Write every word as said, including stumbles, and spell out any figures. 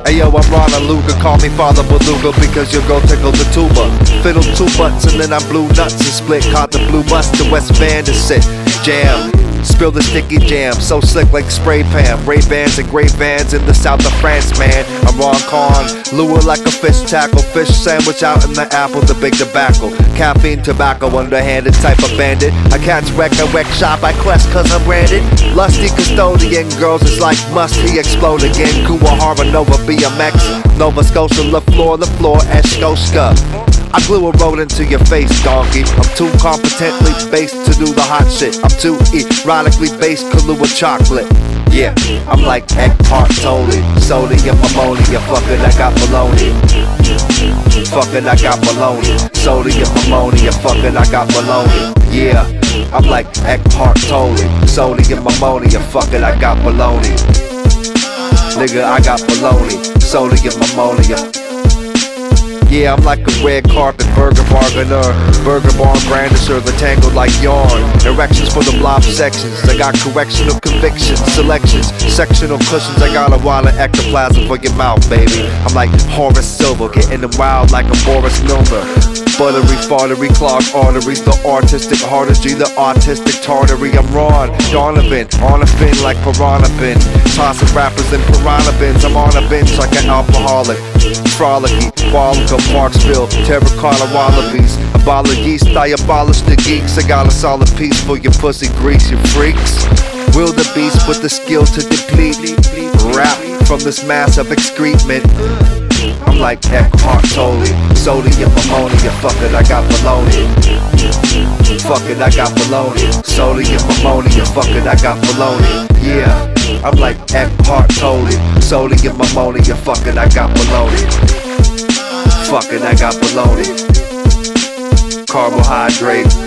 Ayo, I'm Ron Luca, call me Father Beluga because your girl tickled the tuba. Fiddle two butts and then I blew nuts and split. Caught the blue bus to West Van to sit. Jam, spill the sticky jam, so slick like spray pan. Ray-Bans and great vans in the south of France, man. I'm Ron Con, lure like a fish tackle. Fish sandwich out in the apple, the big tobacco. Caffeine, tobacco, underhanded type of bandit. I catch wreck, I wreck shop, I quest cause I'm branded. Lusty custodian, girls is like must he explode again. Cuba Harbor, Nova, B M X, Nova Scotia, La Flor, La Flor, Escoska. I glue a road into your face, donkey. I'm too competently based to do the hot shit. I'm too erotically based, Kahlua chocolate. Yeah, I'm like Eckhart Tolle. Sodium ammonia, fucking I got baloney. Fucking I got baloney. Sodium ammonia, fucking I got baloney. Yeah, I'm like Eckhart Tolle. Sodium ammonia, fucking I got baloney. Nigga, I got baloney. Sodium ammonia. Yeah, I'm like a red carpet burger bargainer, burger barn brandisher, the tangled like yarn. Erections for the blob sections. I got correctional convictions, selections, sectional cushions. I got a wall of ectoplasm for your mouth, baby. I'm like Horace Silver, getting them wild like a Boris Milner. Buttery, fartery, clogged arteries, the artistic heartistry, the artistic tartary. I'm Ron Donovan, on a fin like Piranha Bin. Tossing rappers in piranha bins. I'm on a bench like an alcoholic. Frolicky, Bollica, Parksville, terracotta wallabies. A ball of yeast, I abolish the geeks. I got a solid piece for your pussy grease, you freaks. Will the beast with the skill to deplete rap from this mass of excrement. I'm like Eckhart Tolle. Sodium ammonia, fuck it, I got baloney. Fuck it, I got baloney. Sodium ammonia, fuck it, I got baloney. Yeah, I'm like Eckhart Tolle. Sodium ammonia, fuck it, I got baloney. Fuck it, I got baloney. Carbohydrate.